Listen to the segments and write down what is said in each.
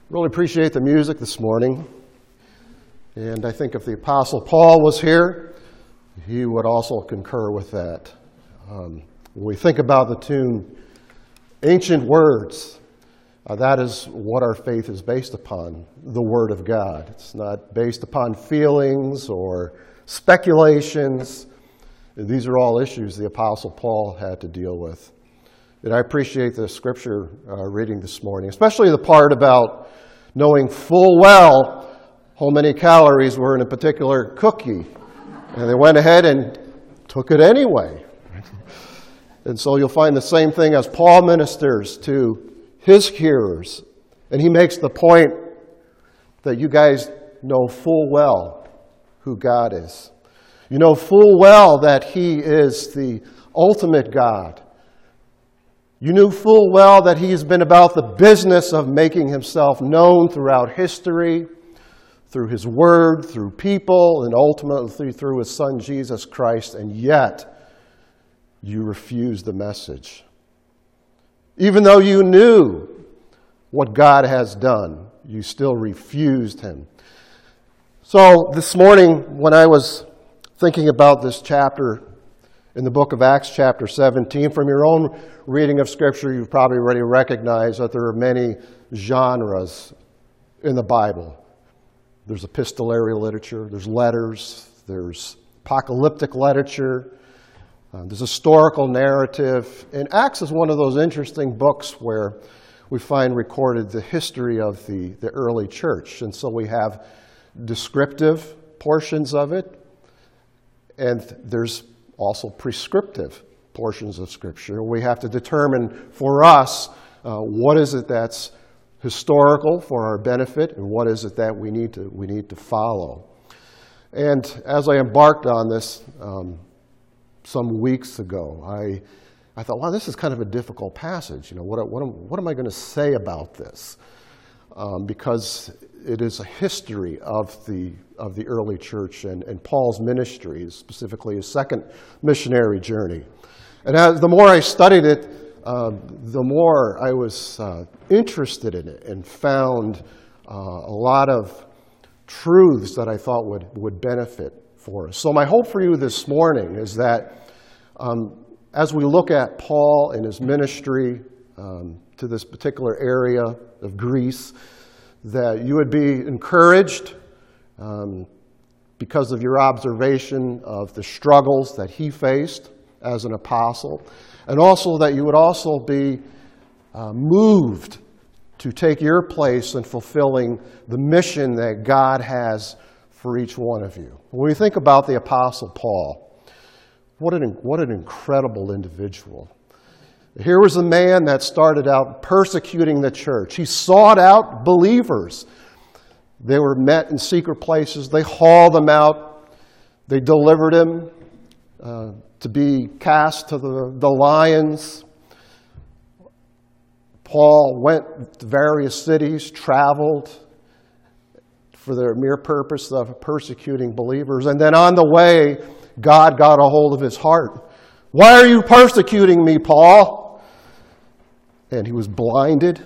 Really appreciate the music this morning. And I think if the Apostle Paul was here, he would also concur with that. When we think about the tune, Ancient Words, that is what our faith is based upon, the Word of God. It's not based upon feelings or speculations. These are all issues the Apostle Paul had to deal with. And I appreciate the scripture reading this morning, especially the part about knowing full well how many calories were in a particular cookie. And they went ahead and took it anyway. And so you'll find the same thing as Paul ministers to his hearers. And he makes the point that you guys know full well who God is. You know full well that He is the ultimate God. You knew full well that He has been about the business of making Himself known throughout history, through His Word, through people, and ultimately through His Son, Jesus Christ, and yet you refused the message. Even though you knew what God has done, you still refused Him. So this morning, when I was thinking about this chapter in the book of Acts, chapter 17, from your own reading of Scripture, you've probably already recognized that there are many genres in the Bible. There's epistolary literature, there's letters, there's apocalyptic literature, there's historical narrative. And Acts is one of those interesting books where we find recorded the history of the early church. And so we have descriptive portions of it, and there's also prescriptive portions of Scripture. We have to determine for us what is it that's historical for our benefit and what is it that we need to follow. And as I embarked on this some weeks ago, I thought, wow, this is kind of a difficult passage. You know, what am I going to say about this? Because it is a history of the early church and Paul's ministry, specifically his second missionary journey. And the more I studied it, the more I was interested in it and found a lot of truths that I thought would benefit for us. So my hope for you this morning is that as we look at Paul and his ministry to this particular area of Greece, that you would be encouraged because of your observation of the struggles that he faced as an apostle, and also that you would also be moved to take your place in fulfilling the mission that God has for each one of you. When we think about the Apostle Paul, what an incredible individual. Here was a man that started out persecuting the church. He sought out believers. They were met in secret places. They hauled them out. They delivered him to be cast to the lions. Paul went to various cities, traveled for the mere purpose of persecuting believers. And then on the way, God got a hold of his heart. Why are you persecuting me, Paul? And he was blinded.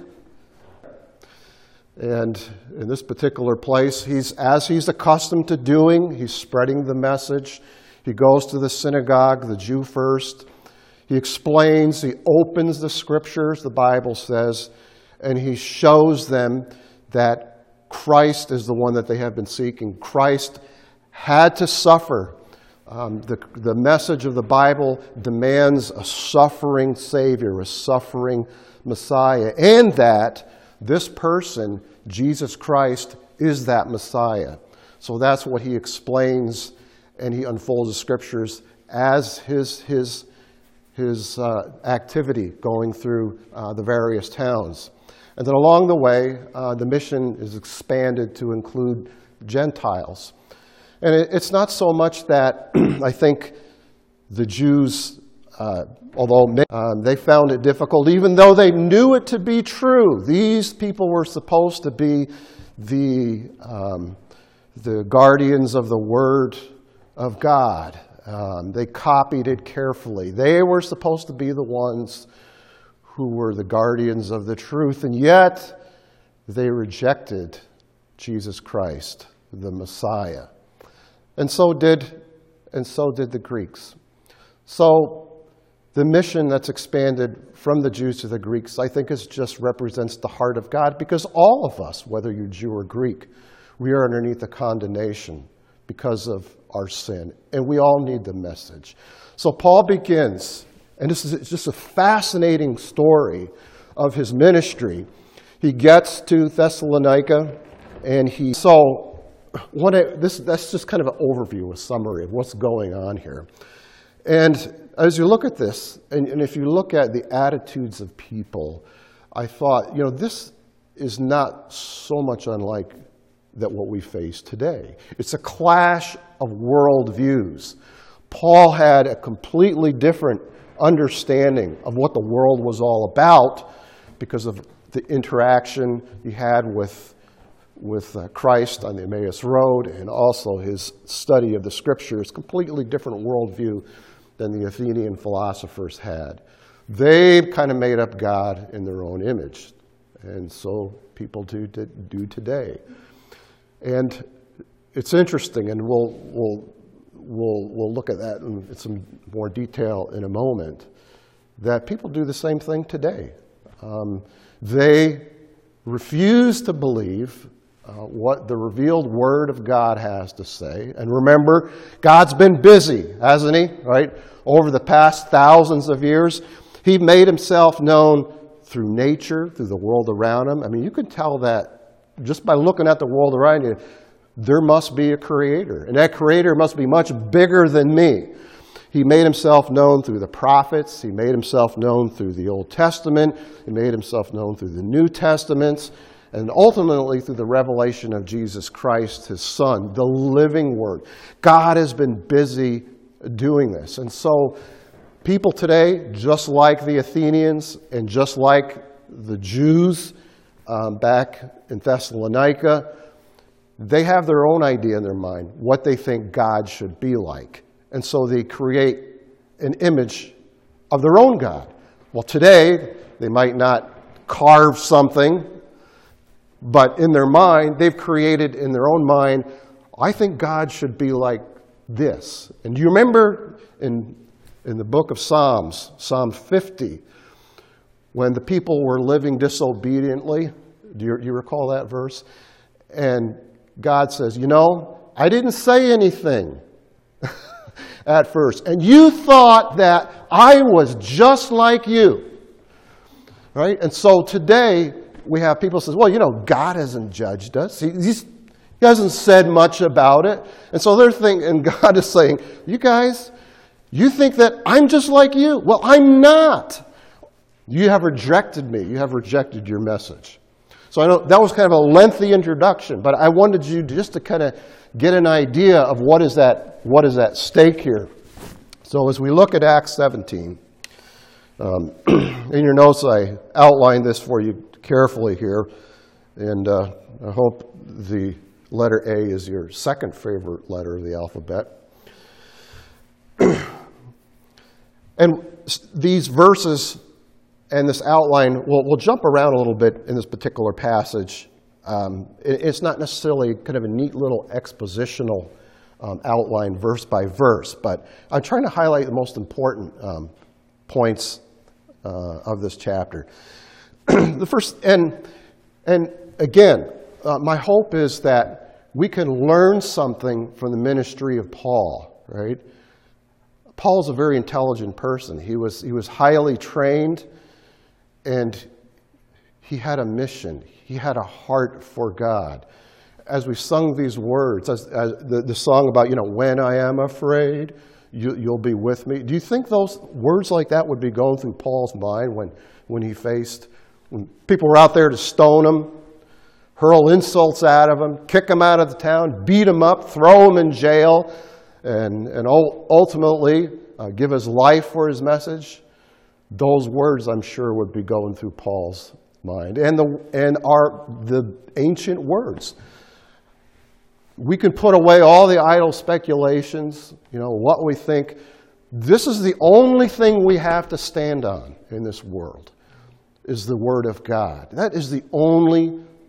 And in this particular place, as he's accustomed to doing, he's spreading the message. He goes to the synagogue, the Jew first. He explains, he opens the Scriptures, the Bible says, and he shows them that Christ is the one that they have been seeking. Christ had to suffer. The message of the Bible demands a suffering Savior, a suffering Messiah, and that this person, Jesus Christ, is that Messiah. So that's what he explains, and he unfolds the Scriptures as his activity going through the various towns. And then along the way, the mission is expanded to include Gentiles. And it's not so much that I think the Jews, although they found it difficult, even though they knew it to be true. These people were supposed to be the guardians of the Word of God. They copied it carefully. They were supposed to be the ones who were the guardians of the truth, and yet they rejected Jesus Christ, the Messiah. And so did the Greeks. So the mission that's expanded from the Jews to the Greeks, I think, just represents the heart of God, because all of us, whether you're Jew or Greek, we are underneath the condemnation because of our sin, and we all need the message. So Paul begins, and this is just a fascinating story of his ministry. He gets to Thessalonica, and that's just kind of an overview, a summary of what's going on here. And as you look at this, and if you look at the attitudes of people, I thought, this is not so much unlike what we face today. It's a clash of worldviews. Paul had a completely different understanding of what the world was all about because of the interaction he had with Christ on the Emmaus Road, and also his study of the Scriptures. Completely different worldview than the Athenian philosophers had. They kind of made up God in their own image, and so people do today. And it's interesting, and we'll look at that in some more detail in a moment, that people do the same thing today. They refuse to believe what the revealed Word of God has to say. And remember, God's been busy, hasn't He? Right? Over the past thousands of years, He made Himself known through nature, through the world around Him. I mean, you can tell that just by looking at the world around you. There must be a Creator, and that Creator must be much bigger than me. He made Himself known through the prophets. He made Himself known through the Old Testament. He made Himself known through the New Testaments, and ultimately through the revelation of Jesus Christ, His Son, the living Word. God has been busy doing this. And so people today, just like the Athenians and just like the Jews back in Thessalonica, they have their own idea in their mind, what they think God should be like. And so they create an image of their own God. Well, today, they might not carve something, but in their mind, they've created in their own mind, I think God should be like this. And do you remember in the book of Psalms, Psalm 50, when the people were living disobediently? Do you recall that verse? And God says, I didn't say anything at first, and you thought that I was just like you. Right? And so today, we have people who say, well, God hasn't judged us. He hasn't said much about it. And so they're thinking, and God is saying, you guys, you think that I'm just like you. Well, I'm not. You have rejected me. You have rejected your message. So I know that was kind of a lengthy introduction, but I wanted you just to kind of get an idea of what is at stake here. So as we look at Acts 17, in your notes I outlined this for you carefully here, and I hope the letter A is your second favorite letter of the alphabet. And these verses and this outline, we'll jump around a little bit in this particular passage. It's not necessarily kind of a neat little expositional outline verse by verse, but I'm trying to highlight the most important points of this chapter. The first, and again, my hope is that we can learn something from the ministry of Paul, right? Paul's a very intelligent person. He was highly trained, and he had a mission. He had a heart for God. As we sung these words, as the song about, when I am afraid, you'll be with me. Do you think those words like that would be going through Paul's mind when people were out there to stone him, hurl insults at him, kick him out of the town, beat him up, throw him in jail, and ultimately give his life for his message? Those words, I'm sure, would be going through Paul's mind, and are the ancient words. We can put away all the idle speculations, what we think. This is the only thing we have to stand on in this world, is the Word of God. That is the only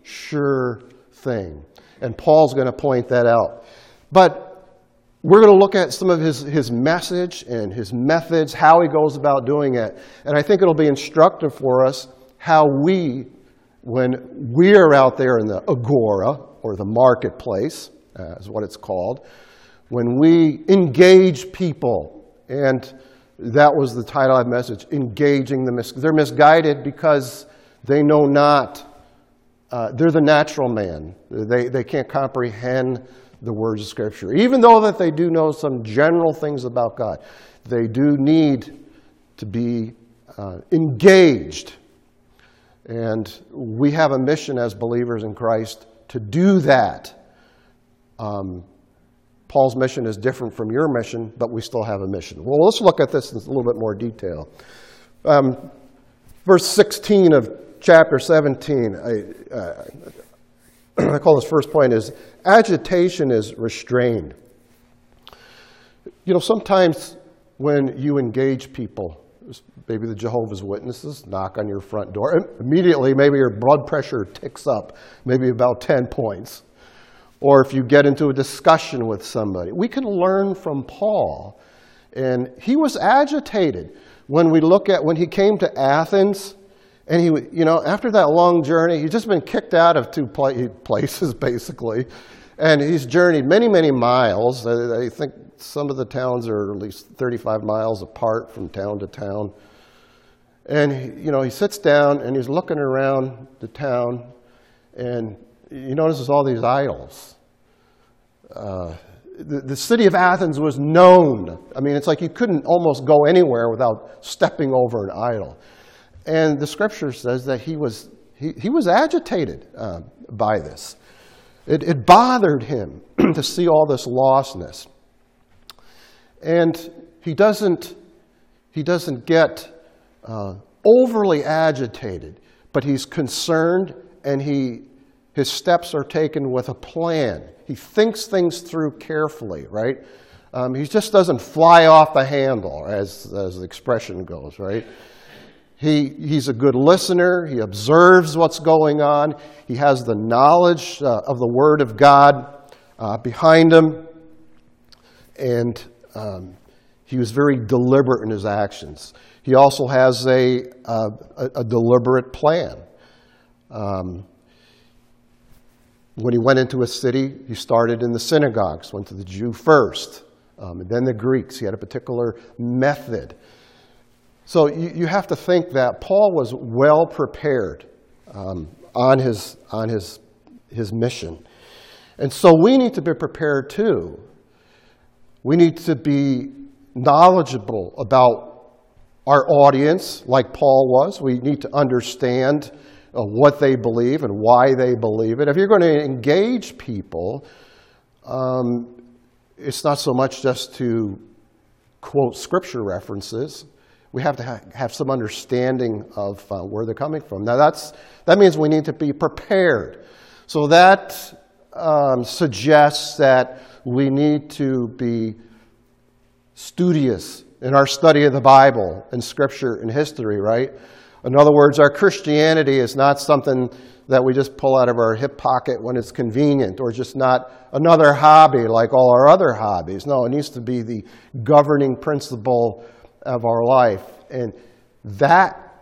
sure thing. And Paul's going to point that out. But we're going to look at some of his message and his methods, how he goes about doing it. And I think it'll be instructive for us how we, when we are out there in the agora, or the marketplace, is what it's called, when we engage people, and that was the title of the message, engaging they're misguided because they know not, they're the natural man. They can't comprehend the words of Scripture. Even though that they do know some general things about God, they do need to be engaged. And we have a mission as believers in Christ to do that. Paul's mission is different from your mission, but we still have a mission. Well, let's look at this in a little bit more detail. Verse 16 of chapter 17, I call this first point is agitation is restrained. You know, sometimes when you engage people, maybe the Jehovah's Witnesses knock on your front door, and immediately maybe your blood pressure ticks up, maybe about 10 points. Or if you get into a discussion with somebody. We can learn from Paul. And he was agitated when we look at when he came to Athens. And he, you know, after that long journey, he's just been kicked out of two places, basically. And he's journeyed many, many miles. I think some of the towns are at least 35 miles apart from town to town. And, you know, he sits down and he's looking around the town. And he notices all these idols. The city of Athens was known. I mean, it's like you couldn't almost go anywhere without stepping over an idol. And the Scripture says that he was agitated by this. It bothered him to see all this lostness. And he doesn't get overly agitated, but he's concerned, and his steps are taken with a plan. He thinks things through carefully, right? He just doesn't fly off the handle, as the expression goes, right? He's a good listener. He observes what's going on. He has the knowledge of the Word of God behind him. And he was very deliberate in his actions. He also has a deliberate plan. When he went into a city, he started in the synagogues, went to the Jew first, and then the Greeks. He had a particular method. So you have to think that Paul was well prepared on his mission. And so we need to be prepared too. We need to be knowledgeable about our audience, like Paul was. We need to understand what they believe and why they believe it. If you're going to engage people, it's not so much just to quote Scripture references. We have to have some understanding of where they're coming from. Now, that means we need to be prepared. So that suggests that we need to be studious in our study of the Bible and Scripture and history, right? In other words, our Christianity is not something that we just pull out of our hip pocket when it's convenient, or just not another hobby like all our other hobbies. No, it needs to be the governing principle of our life. And that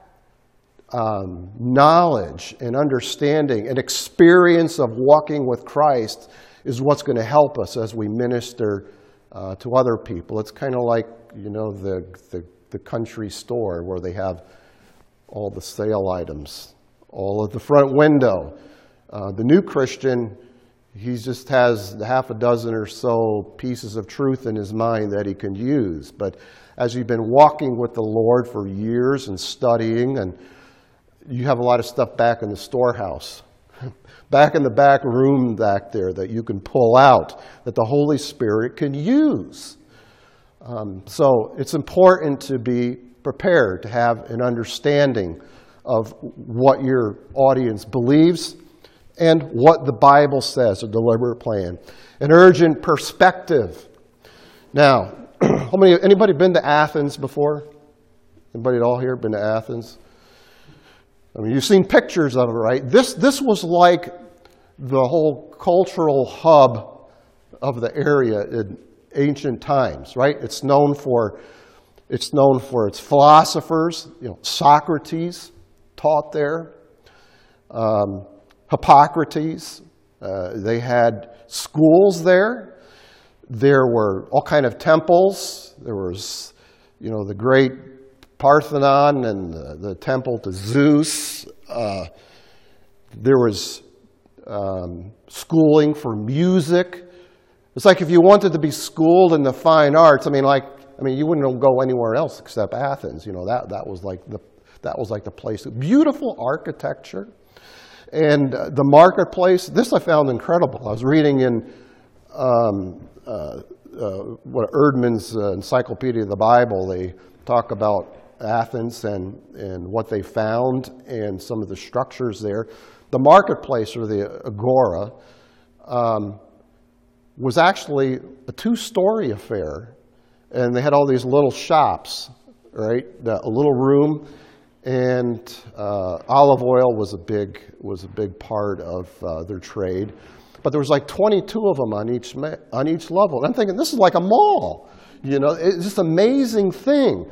knowledge and understanding and experience of walking with Christ is what's going to help us as we minister to other people. It's kind of like, you know, the country store where they have all the sale items, all at the front window. The new Christian, he just has half a dozen or so pieces of truth in his mind that he can use. But as you've been walking with the Lord for years and studying, and you have a lot of stuff back in the storehouse, back in the back room back there that you can pull out, that the Holy Spirit can use. So it's important to be prepared, to have an understanding of what your audience believes and what the Bible says, a deliberate plan. An urgent perspective. Now, anybody been to Athens before? Anybody at all here been to Athens? I mean, you've seen pictures of it, right? This was like the whole cultural hub of the area in ancient times, right? It's known for its philosophers. Socrates taught there. Hippocrates. They had schools there. There were all kind of temples. There was, the great Parthenon and the temple to Zeus. There was schooling for music. It's like if you wanted to be schooled in the fine arts. You wouldn't go anywhere else except Athens. That was like the place. Beautiful architecture, and the marketplace. This I found incredible. I was reading in Erdman's Encyclopedia of the Bible. They talk about Athens and what they found and some of the structures there. The marketplace, or the agora, was actually a 2-story affair, and they had all these little shops, right? A little room, and olive oil was a big part of their trade. But there was like 22 of them on each level. And I'm thinking, this is like a mall. It's just an amazing thing.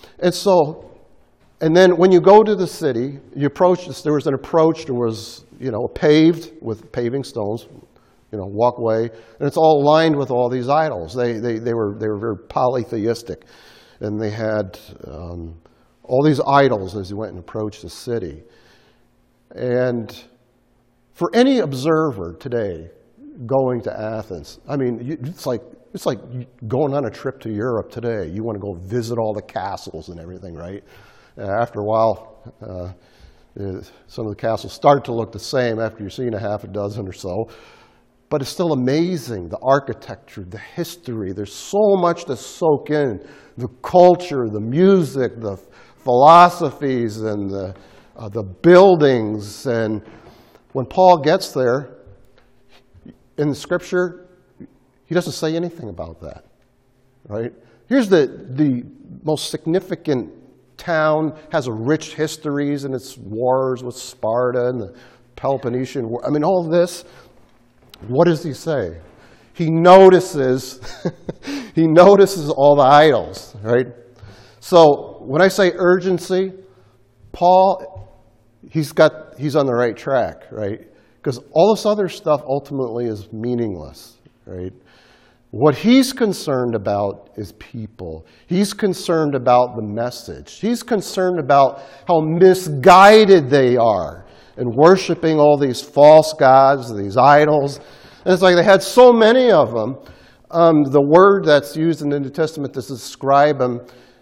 And then when you go to the city, you approach this. There was paved with paving stones, walkway, and it's all lined with all these idols. They were very polytheistic, and they had all these idols as you went and approached the city. And for any observer today going to Athens, it's like going on a trip to Europe today. You want to go visit all the castles and everything, right? After a while, some of the castles start to look the same after you've seen a half a dozen or so. But it's still amazing, the architecture, the history. There's so much to soak in. The culture, the music, the philosophies, and the buildings. And when Paul gets there, in the Scripture, he doesn't say anything about that, right? Here's the most significant town, has a rich histories in its wars with Sparta and the Peloponnesian War. All this. What does he say? He notices all the idols, right? So when I say urgency, Paul, he's on the right track, right? Because all this other stuff ultimately is meaningless, right? What he's concerned about is people. He's concerned about the message. He's concerned about how misguided they are in worshiping all these false gods, these idols. And it's like they had so many of them. The word that's used in the New Testament to describe them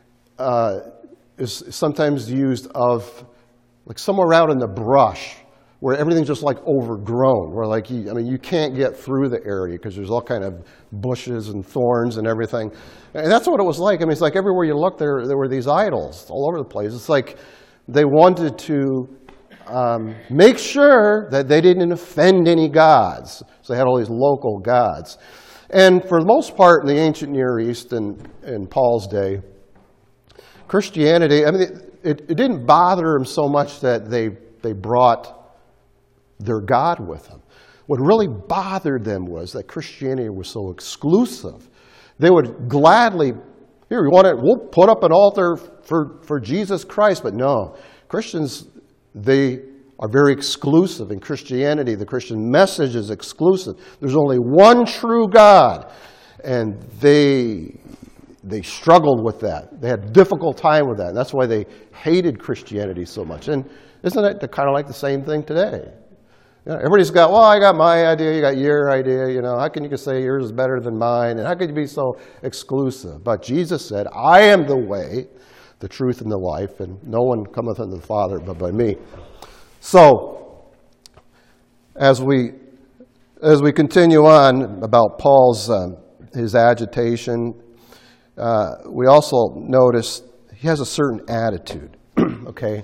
is sometimes used of like somewhere out in the brush where everything's just like overgrown, where like you can't get through the area because there's all kind of bushes and thorns and everything. And that's what it was like. It's like everywhere you look there were these idols all over the place. It's like they wanted to make sure that they didn't offend any gods. So they had all these local gods. And for the most part in the ancient Near East and in Paul's day, Christianity, it didn't bother them so much that they brought their God with them. What really bothered them was that Christianity was so exclusive. They would gladly, we'll put up an altar for Jesus Christ, but no, Christians, they are very exclusive. In Christianity, the Christian message is exclusive. There's only one true God. And they struggled with that. They had a difficult time with that. And that's why they hated Christianity so much. And isn't it kind of like the same thing today? Everybody's got, I got my idea, you got your idea. How can you say yours is better than mine? And how can you be so exclusive? But Jesus said, I am the way, the truth, and the life, and no one cometh unto the Father but by me. So, as we continue on about Paul's his agitation, we also notice he has a certain attitude. Okay,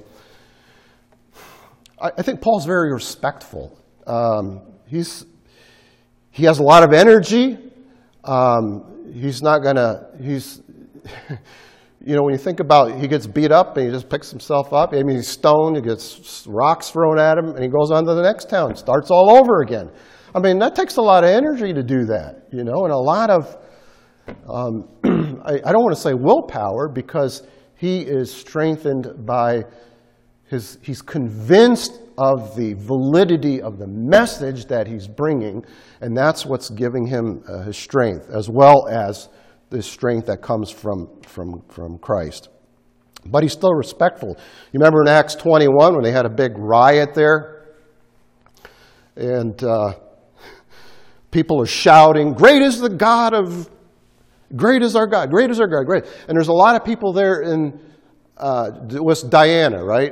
I think Paul's very respectful. He has a lot of energy. He's not gonna. when you think about it, he gets beat up and he just picks himself up. I mean, he's stoned, he gets rocks thrown at him, and he goes on to the next town, starts all over again. I mean, that takes a lot of energy to do that, and a lot of, I don't want to say willpower, because he is strengthened by he's convinced of the validity of the message that he's bringing, and that's what's giving him his strength, as well as the strength that comes from Christ. But he's still respectful. You remember in Acts 21 when they had a big riot there? And people are shouting, "Great is the God of, great is our God, great is our God, great." And there's a lot of people there in, it was Diana, right?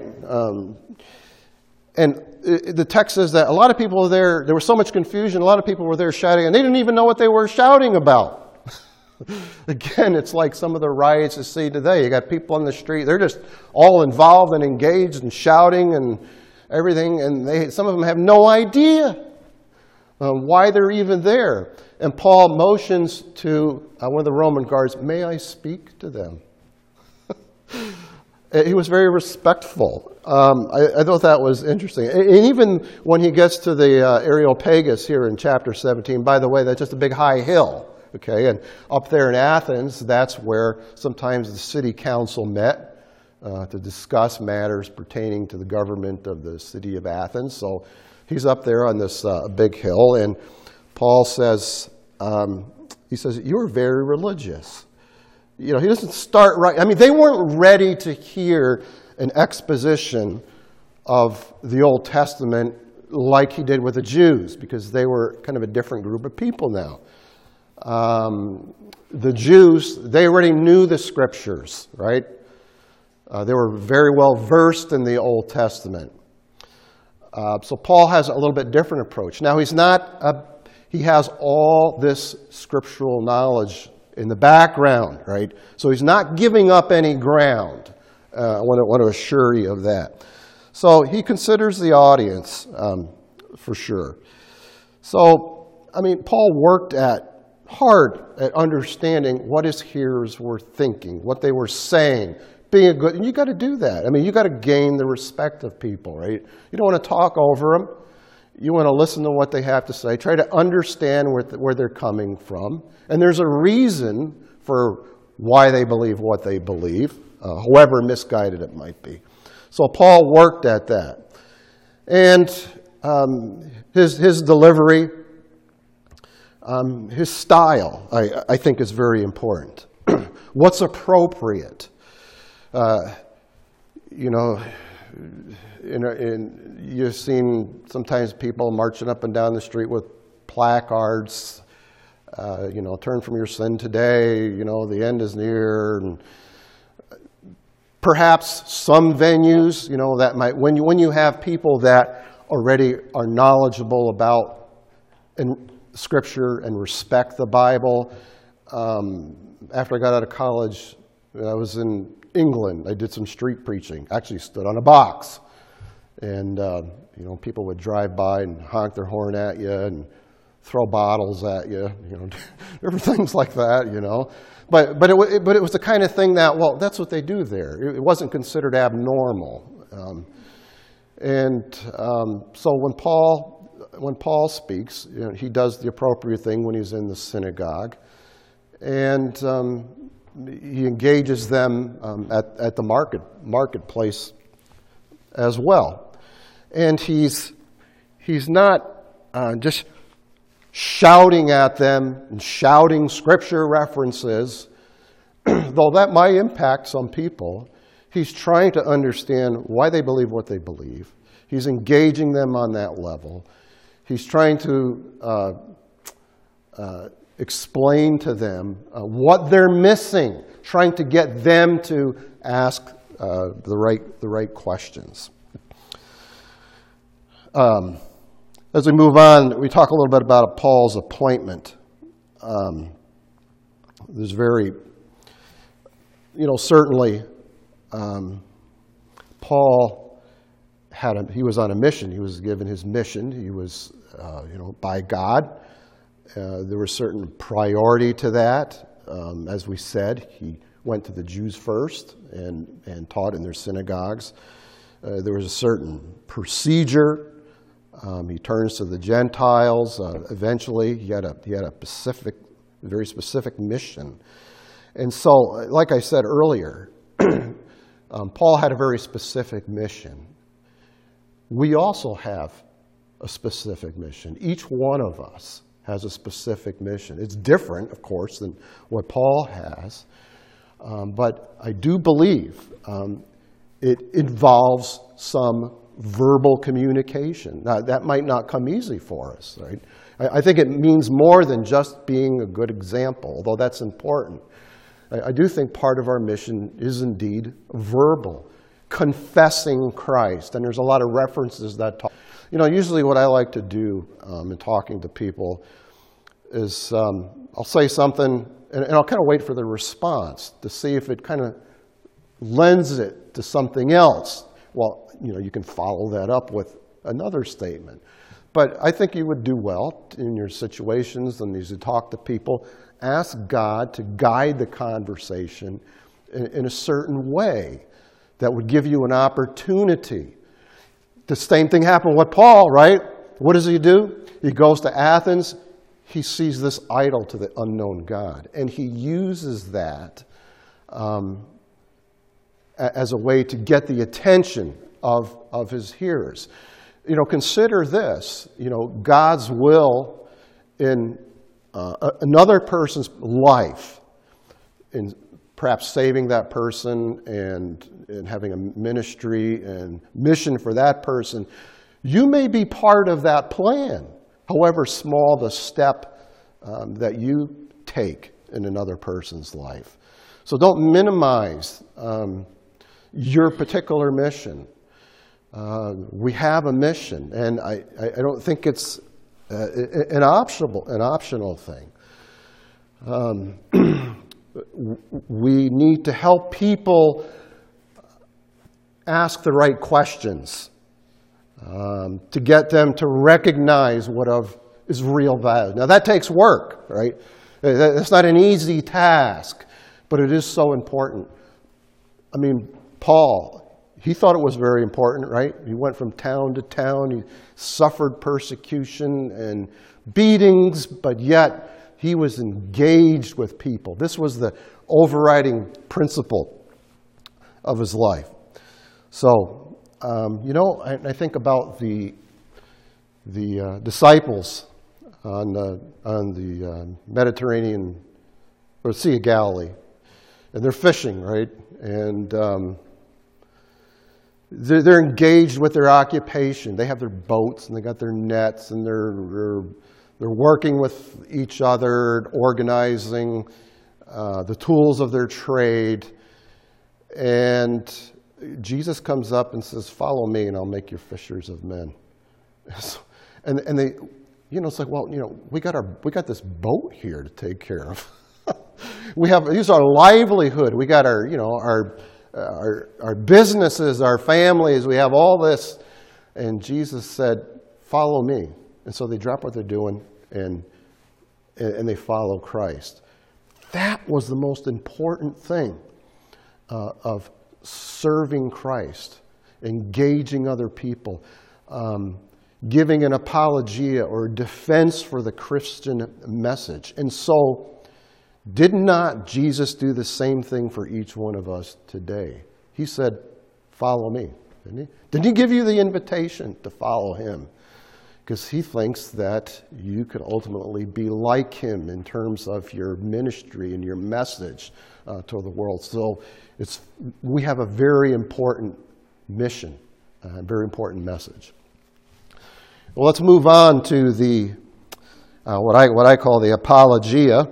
And the text says that a lot of people there was so much confusion, a lot of people were there shouting, and they didn't even know what they were shouting about. Again, it's like some of the riots you see today. You got people on the street, they're just all involved and engaged and shouting and everything, and some of them have no idea why they're even there. And Paul motions to one of the Roman guards, "May I speak to them?" He was very respectful. I thought that was interesting. And even when he gets to the Areopagus here in chapter 17, by the way, that's just a big high hill. Okay, and up there in Athens, that's where sometimes the city council met to discuss matters pertaining to the government of the city of Athens. So he's up there on this big hill, and Paul says, "You're very religious." He doesn't start right. I mean, they weren't ready to hear an exposition of the Old Testament like he did with the Jews, because they were kind of a different group of people now. The Jews, they already knew the scriptures, right? They were very well versed in the Old Testament. So Paul has a little bit different approach. Now, he has all this scriptural knowledge in the background, right? So he's not giving up any ground. I want to assure you of that. So he considers the audience, for sure. So, I mean, Paul worked hard at understanding what his hearers were thinking, what they were saying, and you got to do that. I mean, you got to gain the respect of people, right? You don't want to talk over them. You want to listen to what they have to say. Try to understand where they're coming from. And there's a reason for why they believe what they believe, however misguided it might be. So Paul worked at that. And his delivery, his style, I think, is very important. What's appropriate? You've seen sometimes people marching up and down the street with placards, turn from your sin today, the end is near. And perhaps some venues, that might, when you have people that already are knowledgeable about Scripture and respect the Bible. After I got out of college, I was in England. I did some street preaching. Actually stood on a box. And, people would drive by and honk their horn at you and throw bottles at you, different things like that, But it was the kind of thing that, that's what they do there. It wasn't considered abnormal. So when Paul speaks, he does the appropriate thing when he's in the synagogue, and he engages them at the marketplace as well. And he's not just shouting at them and shouting scripture references, though that might impact some people. He's trying to understand why they believe what they believe. He's engaging them on that level. He's trying to explain to them what they're missing, trying to get them to ask the right questions. As we move on, we talk a little bit about Paul's appointment. There's very, certainly Paul he was on a mission. He was given his mission. He was, by God. There was certain priority to that. As we said, he went to the Jews first and taught in their synagogues. There was a certain procedure. He turns to the Gentiles. Eventually, he had a very specific mission. And so, like I said earlier, Paul had a very specific mission. We also have a specific mission. Each one of us has a specific mission. It's different, of course, than what Paul has, but I do believe it involves some verbal communication. Now, that might not come easy for us, right? I think it means more than just being a good example, although that's important. I do think part of our mission is indeed verbal, confessing Christ. And there's a lot of references that talk. Usually what I like to do in talking to people is I'll say something, and I'll kind of wait for the response to see if it kind of lends it to something else. Well, you can follow that up with another statement. But I think you would do well in your situations and as you talk to people, ask God to guide the conversation in a certain way that would give you an opportunity. The same thing happened with Paul, right? What does he do? He goes to Athens. He sees this idol to the unknown God. And he uses that as a way to get the attention of his hearers. Consider this, God's will in another person's life, in perhaps saving that person and having a ministry and mission for that person. You may be part of that plan, however small the step that you take in another person's life. So don't minimize your particular mission. We have a mission, and I don't think it's an optional thing. We need to help people ask the right questions to get them to recognize what is real value. Now that takes work, right? That's not an easy task, but it is so important. I mean, Paul, he thought it was very important, right? He went from town to town. He suffered persecution and beatings, but yet he was engaged with people. This was the overriding principle of his life. So, I think about the disciples on the Mediterranean, or Sea of Galilee, and they're fishing, right? And they're engaged with their occupation. They have their boats and they got their nets and they're working with each other, organizing the tools of their trade. And Jesus comes up and says, "Follow me, and I'll make you fishers of men." And they, it's like, well, we got this boat here to take care of. These are our livelihood. We got our businesses, our families, we have all this. And Jesus said, "Follow me." And so they drop what they're doing and they follow Christ. That was the most important thing of serving Christ, engaging other people, giving an apologia or defense for the Christian message. And so, did not Jesus do the same thing for each one of us today? He said, "Follow me," didn't he? Didn't he give you the invitation to follow him? Because he thinks that you could ultimately be like him in terms of your ministry and your message to the world. So we have a very important mission, a very important message. Well, let's move on to the what I call the apologia.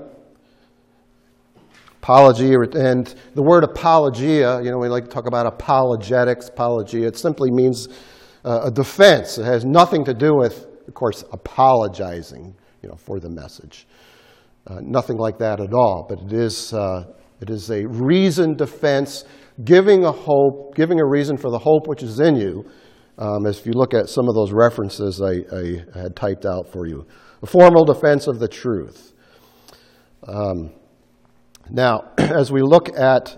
Apologia, and the word apologia, we like to talk about apologetics, apologia. It simply means a defense. It has nothing to do with, of course, apologizing, for the message. Nothing like that at all. But it is a reasoned defense, giving a reason for the hope which is in you. As if you look at some of those references I had typed out for you, a formal defense of the truth. Now, as we look at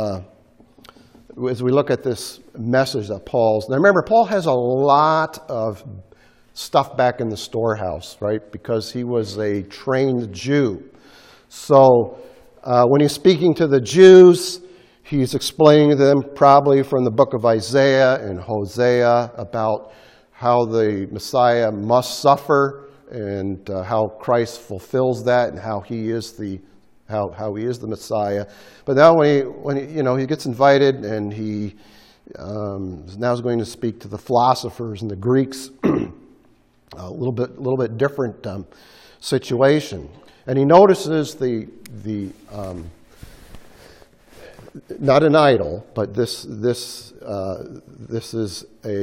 this message that Paul's... Now remember, Paul has a lot of stuff back in the storehouse, right? Because he was a trained Jew. So when he's speaking to the Jews, he's explaining to them probably from the book of Isaiah and Hosea about how the Messiah must suffer and how Christ fulfills that and how he is the Messiah. But now when he gets invited and he now is going to speak to the philosophers and the Greeks, a little bit different situation. And he notices the not an idol, but this is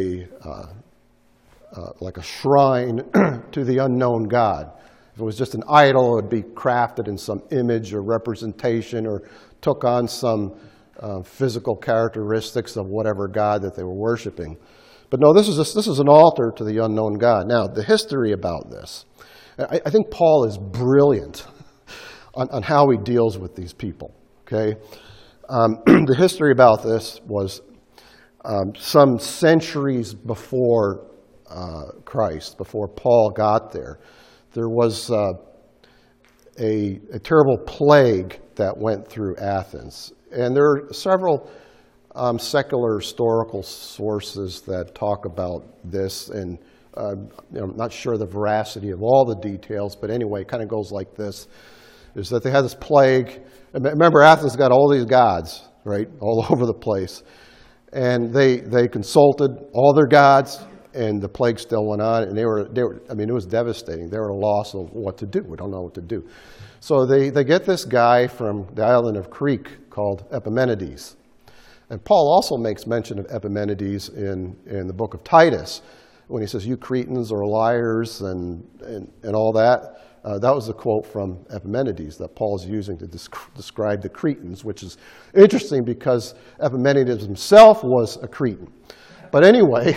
like a shrine to the unknown God. If it was just an idol, it would be crafted in some image or representation or took on some physical characteristics of whatever God that they were worshiping. But no, this is an altar to the unknown God. Now, the history about this, I think Paul is brilliant on how he deals with these people. Okay, the history about this was some centuries before Christ, before Paul got there. There was a terrible plague that went through Athens. And there are several secular historical sources that talk about this. And I'm not sure the veracity of all the details, but anyway, it kind of goes like this, is that they had this plague. Remember, Athens got all these gods, right, all over the place. And they consulted all their gods, and the plague still went on, and they were, I mean, it was devastating. They were at a loss of what to do. We don't know what to do. So they get this guy from the island of Crete called Epimenides. And Paul also makes mention of Epimenides in the book of Titus, when he says, you Cretans are liars and all that. That was a quote from Epimenides that Paul's using to describe the Cretans, which is interesting because Epimenides himself was a Cretan. But anyway...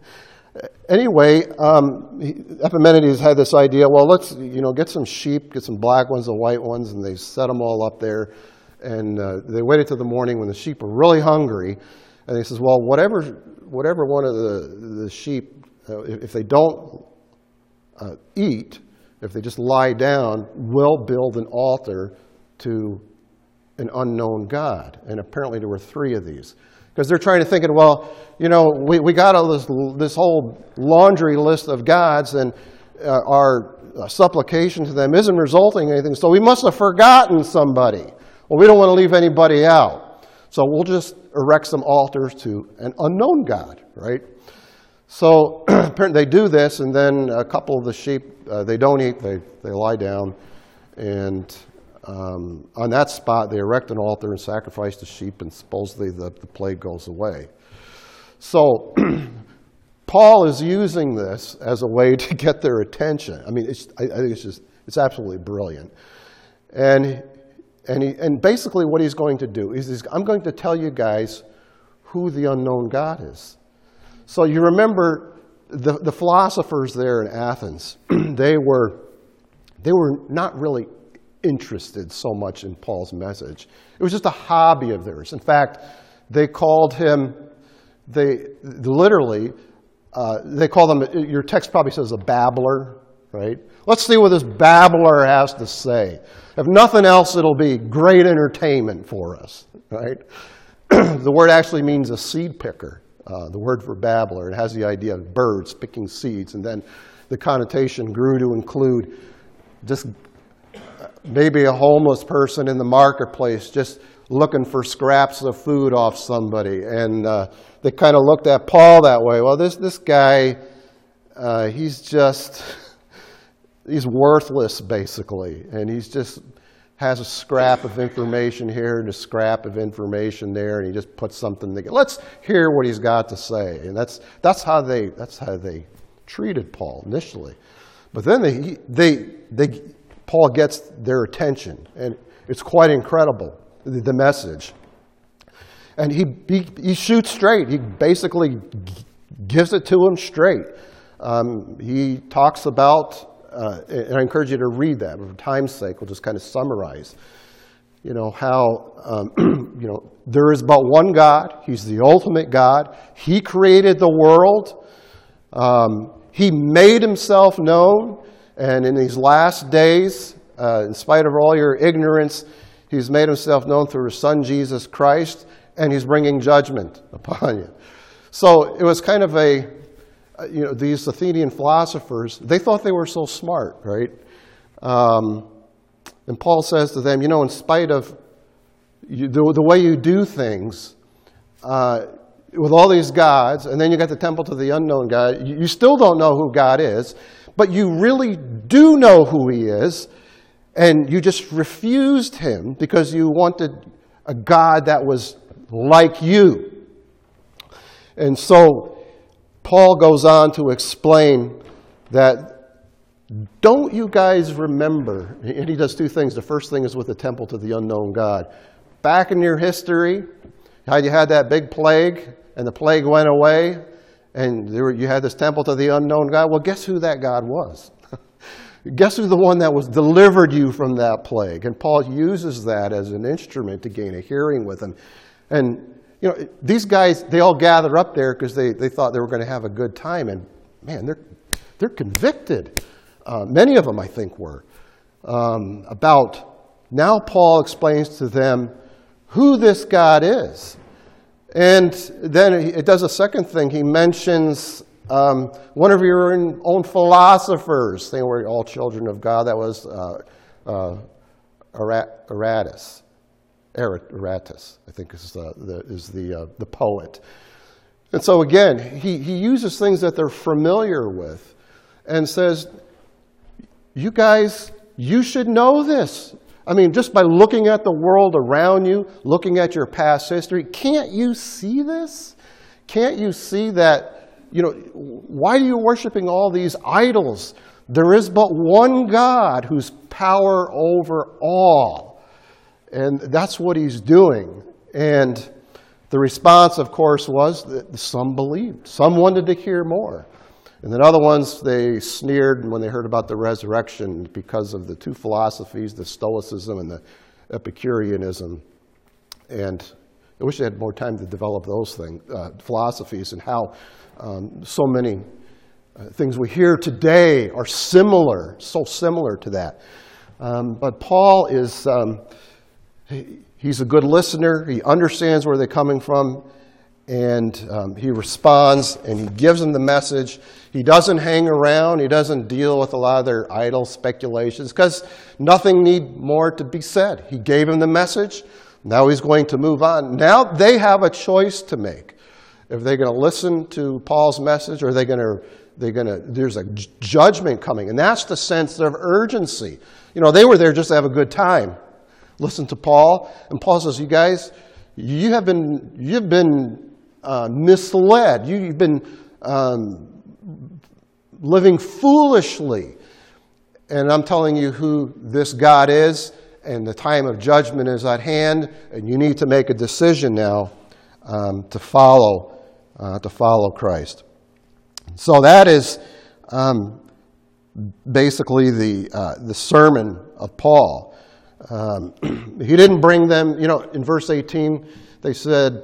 Epimenides had this idea, well, let's get some sheep, get some black ones and white ones, and they set them all up there. And they waited till the morning when the sheep were really hungry. And he says, well, whatever one of the sheep, if they don't eat, if they just lie down, we'll build an altar to an unknown God. And apparently there were 3 of these. Because they're trying to think, well, we got all this whole laundry list of gods, and our supplication to them isn't resulting in anything, so we must have forgotten somebody. Well, we don't want to leave anybody out. So we'll just erect some altars to an unknown God, right? So apparently they do this, and then a couple of the sheep, they don't eat, they lie down, and... on that spot, they erect an altar and sacrifice the sheep, and supposedly the plague goes away. So Paul is using this as a way to get their attention. I mean, I think it's absolutely brilliant. And basically what he's going to do is I'm going to tell you guys who the unknown God is. So you remember the philosophers there in Athens, they were not really interested so much in Paul's message. It was just a hobby of theirs. In fact, they called him, they call him, your text probably says a babbler, right? Let's see what this babbler has to say. If nothing else, it'll be great entertainment for us, right? The word actually means a seed picker, the word for babbler. It has the idea of birds picking seeds, and then the connotation grew to include just maybe a homeless person in the marketplace just looking for scraps of food off somebody. And they kind of looked at Paul that way. Well, this guy, he's worthless, basically. And he's just has a scrap of information here and a scrap of information there, and he just puts something together. Let's hear what he's got to say. And that's how they treated Paul initially. But then Paul gets their attention, and it's quite incredible, the message. And he shoots straight. He basically gives it to him straight. He talks about, and I encourage you to read that, but for time's sake, we'll just kind of summarize. how, there is but one God. He's the ultimate God. He created the world. He made himself known. And in these last days, in spite of all your ignorance, he's made himself known through his son, Jesus Christ, and he's bringing judgment upon you. So it was kind of these Athenian philosophers, they thought they were so smart, right? And Paul says to them, in spite of the way you do things, with all these gods, and then you got the temple to the unknown God, you still don't know who God is, but you really do know who he is, and you just refused him because you wanted a God that was like you. And so Paul goes on to explain that, don't you guys remember, and he does two things. The first thing is with the temple to the unknown God. Back in your history, how you had that big plague, and the plague went away, and you had this temple to the unknown God. Well, guess who that God was? Guess who's the one that was delivered you from that plague? And Paul uses that as an instrument to gain a hearing with him. And, these guys, they all gather up there because they thought they were going to have a good time. And, man, they're convicted. Many of them, I think, were. Now Paul explains to them who this God is. And then it does a second thing. He mentions one of your own philosophers. They were all children of God. That was Aratus. Aratus, I think, is the poet. And so again, he uses things that they're familiar with and says, you guys, you should know this. I mean, just by looking at the world around you, looking at your past history, can't you see this? Can't you see that, why are you worshiping all these idols? There is but one God who's power over all. And that's what he's doing. And the response, of course, was that some believed. Some wanted to hear more. And then other ones, they sneered when they heard about the resurrection because of the two philosophies, the Stoicism and the Epicureanism. And I wish they had more time to develop those philosophies, and how so many things we hear today are similar, so similar to that. But Paul is, he's a good listener. He understands where they're coming from. And he responds, and he gives them the message. He doesn't hang around. He doesn't deal with a lot of their idle speculations, because nothing need more to be said. He gave them the message. Now he's going to move on. Now they have a choice to make. If they're going to listen to Paul's message, or are they going to, there's a judgment coming. And that's the sense of urgency. They were there just to have a good time. Listen to Paul. And Paul says, you guys, you've been misled. You've been living foolishly. And I'm telling you who this God is, and the time of judgment is at hand, and you need to make a decision now to follow Christ. So that is basically the sermon of Paul. He didn't bring them, in verse 18, they said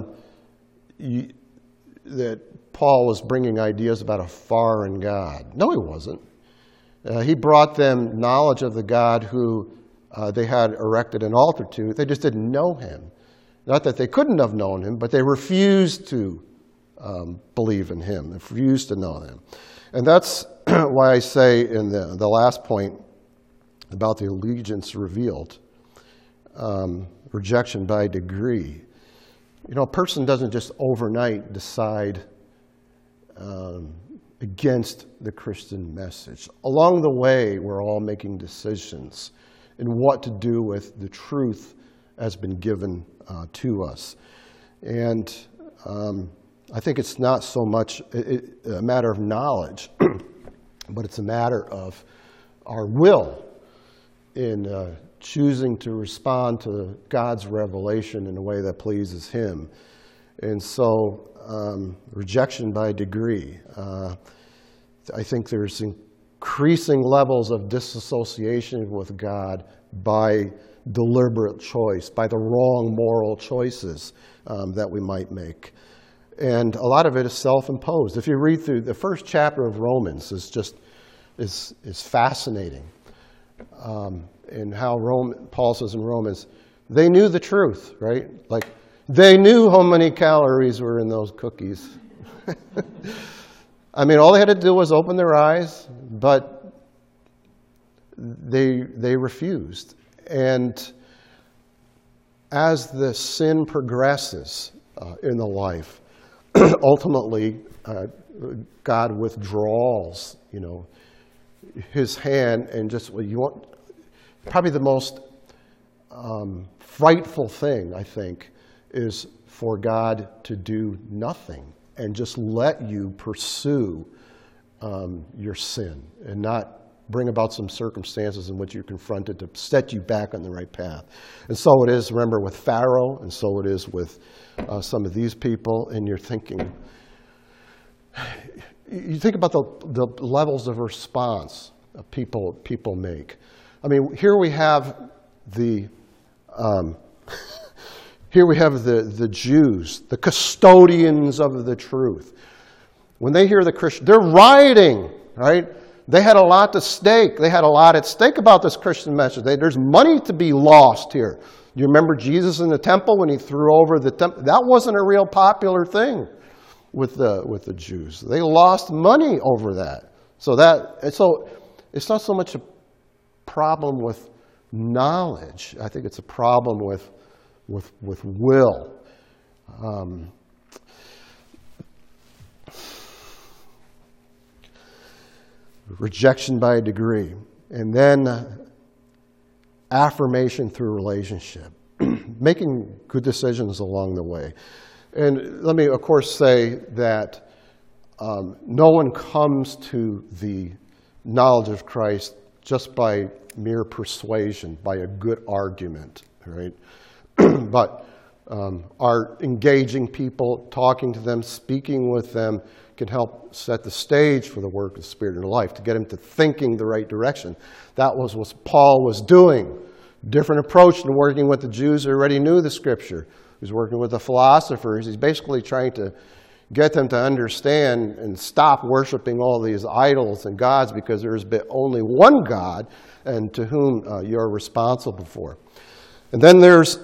that Paul was bringing ideas about a foreign God. No, he wasn't. He brought them knowledge of the God who they had erected an altar to. They just didn't know him. Not that they couldn't have known him, but they refused to believe in him. They refused to know him. And that's why I say in the last point about the allegiance revealed, rejection by degree. A person doesn't just overnight decide against the Christian message. Along the way, we're all making decisions in what to do with the truth has been given to us. And I think it's not so much a matter of knowledge, but it's a matter of our will in choosing to respond to God's revelation in a way that pleases him. And so rejection by degree. I think there's increasing levels of disassociation with God by deliberate choice, by the wrong moral choices that we might make. And a lot of it is self-imposed. If you read through the first chapter of Romans, is fascinating. And how Paul says in Romans, they knew the truth, right? Like, they knew how many calories were in those cookies. I mean, all they had to do was open their eyes, but they refused. And as the sin progresses in the life, ultimately, God withdraws, His hand, and just probably the most frightful thing, I think, is for God to do nothing and just let you pursue your sin and not bring about some circumstances in which you're confronted to set you back on the right path. And so it is, remember, with Pharaoh, and so it is with some of these people, and you're thinking, you think about the levels of response people make. I mean, here we have the Jews, the custodians of the truth. When they hear the Christian, they're rioting, right? They had a lot at stake. They had a lot at stake about this Christian message. There's money to be lost here. You remember Jesus in the temple when he threw over the temple? That wasn't a real popular thing with the Jews. They lost money over that. So it's not so much a problem with knowledge. I think it's a problem with will. Rejection by a degree, and then affirmation through relationship, making good decisions along the way. And let me, of course, say that no one comes to the knowledge of Christ just by mere persuasion, by a good argument, right? But our engaging people, talking to them, speaking with them, can help set the stage for the work of the Spirit in their life, to get them to thinking the right direction. That was what Paul was doing. Different approach than working with the Jews who already knew the Scripture. He was working with the philosophers. He's basically trying to get them to understand and stop worshiping all these idols and gods, because there's only one God and to whom you're responsible for. And then there's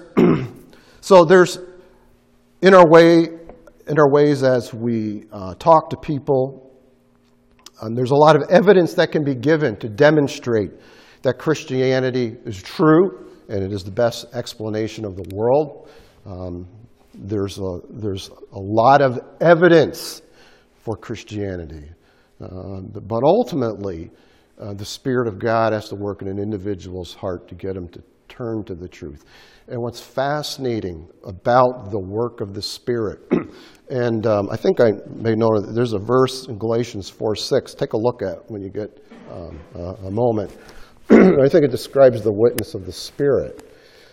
in our ways as we talk to people, there's a lot of evidence that can be given to demonstrate that Christianity is true and it is the best explanation of the world. There's a lot of evidence for Christianity. But ultimately, the Spirit of God has to work in an individual's heart to get them to turn to the truth. And what's fascinating about the work of the Spirit, and I think I may know that there's a verse in Galatians 4:6. Take a look at when you get a moment. I think it describes the witness of the Spirit.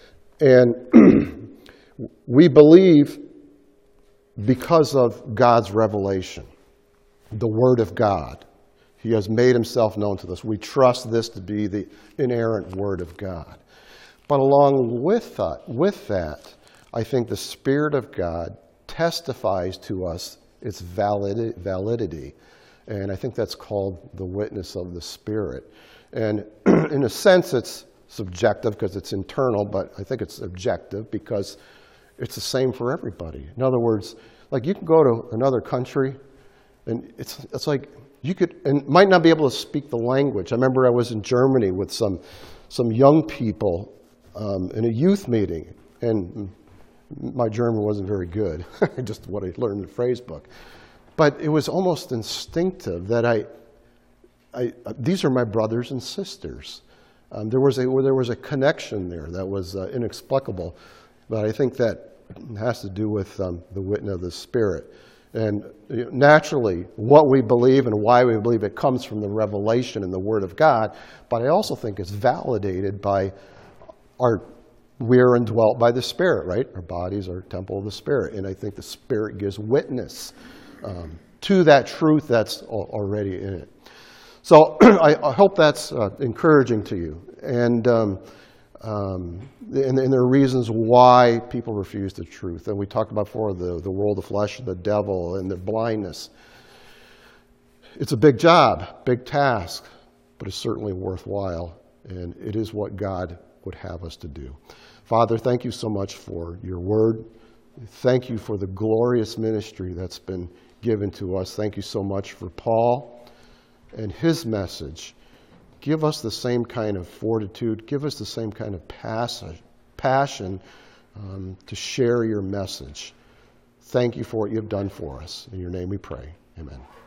And we believe because of God's revelation, the Word of God. He has made himself known to us. We trust this to be the inerrant Word of God. But along with that, I think the Spirit of God testifies to us its validity. And I think that's called the witness of the Spirit. And in a sense, it's subjective because it's internal, but I think it's objective because it's the same for everybody. In other words, like you can go to another country, and it's like you might not be able to speak the language. I remember I was in Germany with some young people in a youth meeting, and my German wasn't very good, just what I learned in the phrase book. But it was almost instinctive that these are my brothers and sisters. There was a connection there that was inexplicable, but I think that has to do with the witness of the Spirit. And naturally, what we believe and why we believe it comes from the revelation and the Word of God, but I also think it's validated by we are indwelt by the Spirit, right? Our bodies are a temple of the Spirit, and I think the Spirit gives witness to that truth that's already in it. So I hope that's encouraging to you. And there are reasons why people refuse the truth. And we talked about before the world of flesh and the devil and their blindness. It's a big job, big task, but it's certainly worthwhile. And it is what God would have us to do. Father, thank you so much for your word. Thank you for the glorious ministry that's been given to us. Thank you so much for Paul and his message. Give us the same kind of fortitude. Give us the same kind of passion to share your message. Thank you for what you've done for us. In your name we pray. Amen.